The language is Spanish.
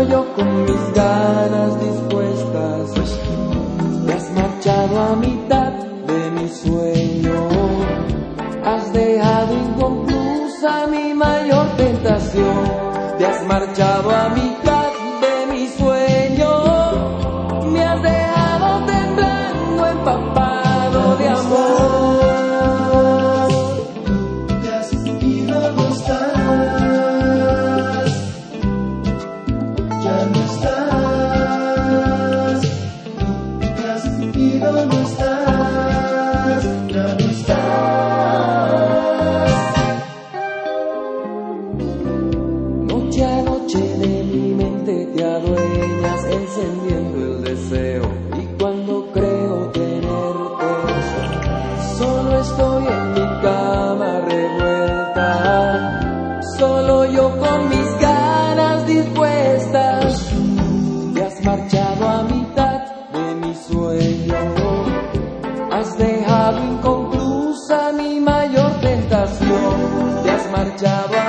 yo con mis ganas dispuestas. Te has marchado a mitad de mi sueño. Has dejado inconclusa mi mayor tentación. Te has marchado a mitad de mi sueño. Me has dejado temblando, empapado de amor. Te has ido, no estás. Ya no estás. Te has ido, no estás. Ya no estás. Noche a noche de mi mente te adueñas, encendiendo el deseo. Y cuando creo tenerte, solo estoy en mi cama revuelta. Solo yo con mis ganas dispuestas. Te has marchado a mitad de mi sueño. Has dejado inconclusa mi mayor tentación. Te has marchado a